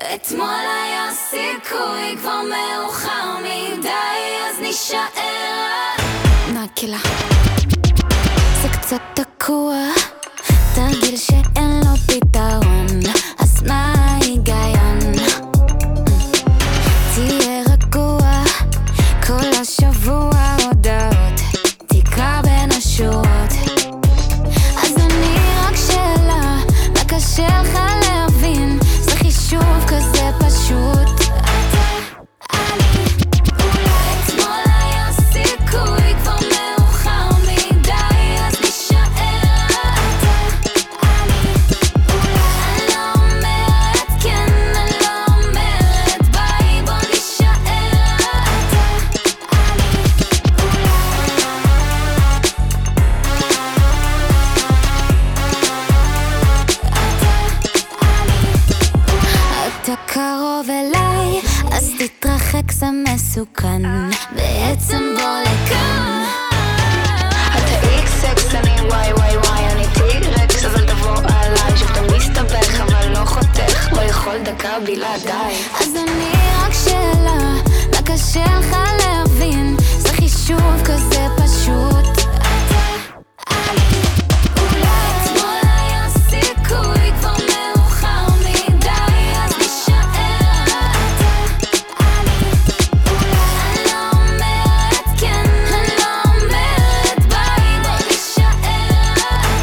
אתמול היה סיכוי, כבר מאוחר מדי, אז נשאר נקלה. זה קצת תקוע, תרגיל שאין לו פתרון, אז מה ההיגיון? תהיה רגוע, כל השבוע הודעות, תקרא בין השורות. אז אני רק שאלה, מה קשה לך להבין? זה חישוב כזה פשוט. אתמול היה סיכוי, כבר מאוחר מדי, אז נשאר אני לא אומרת כן, אני לא אומרת ביי, בוא נשאר אתה קרוב אליי, אז תתרחק, זה מסוכן, בעצם בוא לכאן. אתה איקס-אקס, אני וואי, אני טירקס, אבל תבוא עליי, שוב אתה מסתבך, אבל לא חותך, לא יכול דקה בלעדיי. אז אני רק שאלה, מה קשה לך להבין? זה חישוב כזה פשוט. אתמול היה סיכוי, כבר מאוחר מדי, אז נשאר אני לא אומרת כן, אני לא אומרת ביי, בוא נשאר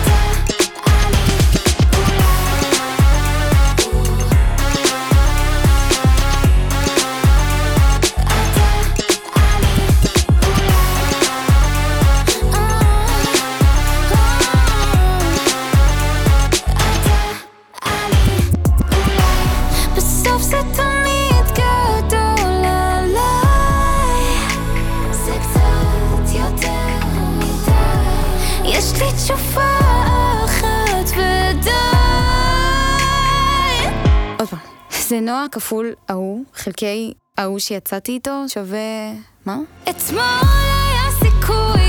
בסוף זה תמיד גדול עליי, זה קצת יותר מדי, יש לי תשובה אחת ודי. עוד פעם, זה נועה כפול ההוא, חלקי ההוא שיצאתי איתו שווה מה? אתמול היה סיכוי,